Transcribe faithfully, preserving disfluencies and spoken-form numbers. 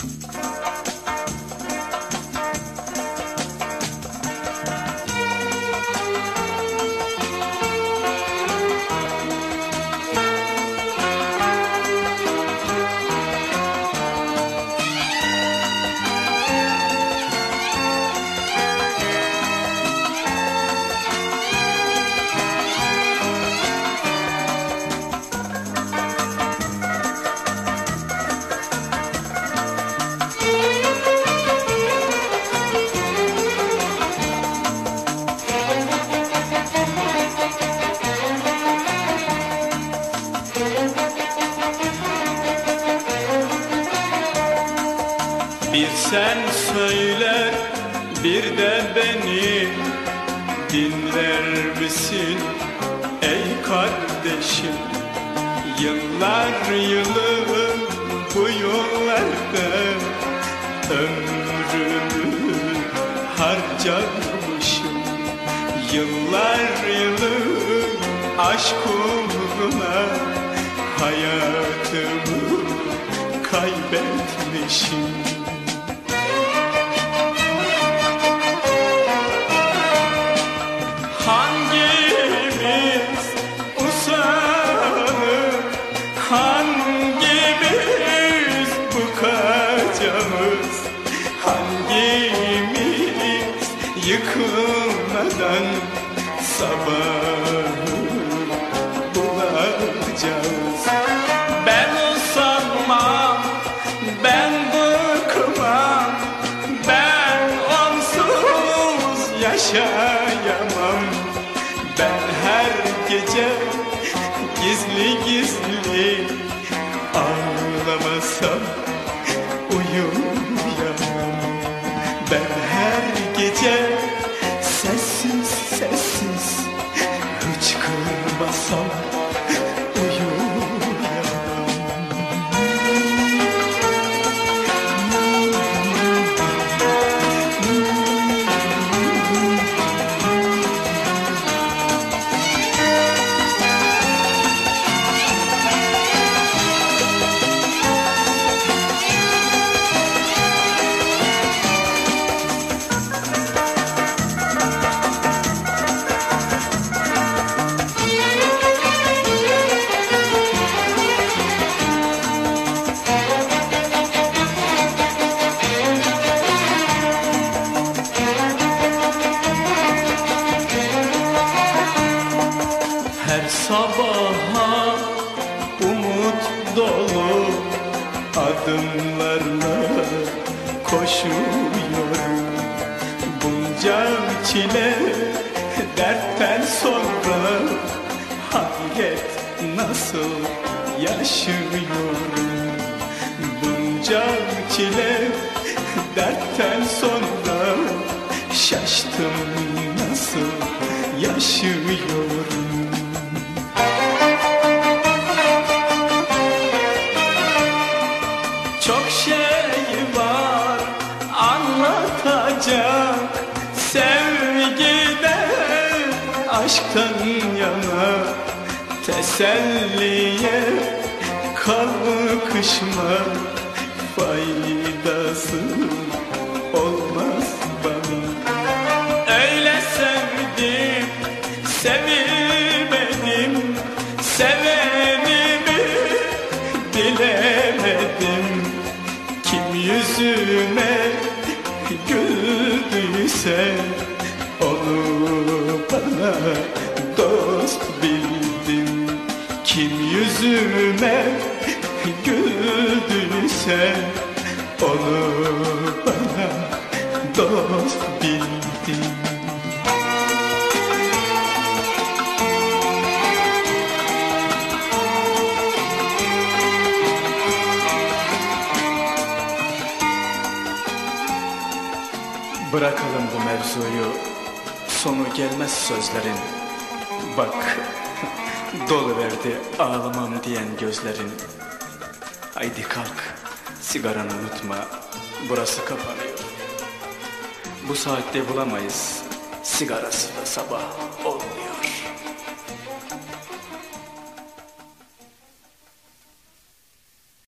Bir sen söyler, bir de beni dinler misin ey kardeşim? Yıllar yılı bu yollarda ömrümü harcamışım. Yıllar yılı aşk uğruna hayatımı kaybetmişim. Hangimiz usanır, hangimiz bıkacağız, hangimiz yıkılmadan sabahı bulacağız. Ben usanmam, ben bıkmam, ben onsuz yaşayamam. Ben her gece gizli gizli ağlamasam uyuyamam. Ben her gece sessiz sessiz hıçkırmasam her sabaha umut dolu adımlarla koşuyorum. Bunca çile dertten sonra hayret nasıl yaşıyorum. Bunca çile dertten sonra şaştım nasıl yaşıyorum. Çok şey var anlatacak, sevgiden, aşktan yana. Teselliye kalkışma, faydası olmaz bana. Öyle sevdim, sevilmedim, sevenimi bilemedim. Kim yüzüme güldüyse onu bana dost bildim. Kim yüzüme güldüyse onu bana dost bildim. Bırakalım bu mevzuyu, sonu gelmez sözlerin. Bak, doluverdi ağlamam diyen gözlerin. Haydi kalk, sigaranı unutma, burası kapanıyor. Bu saatte bulamayız, sigarası da sabah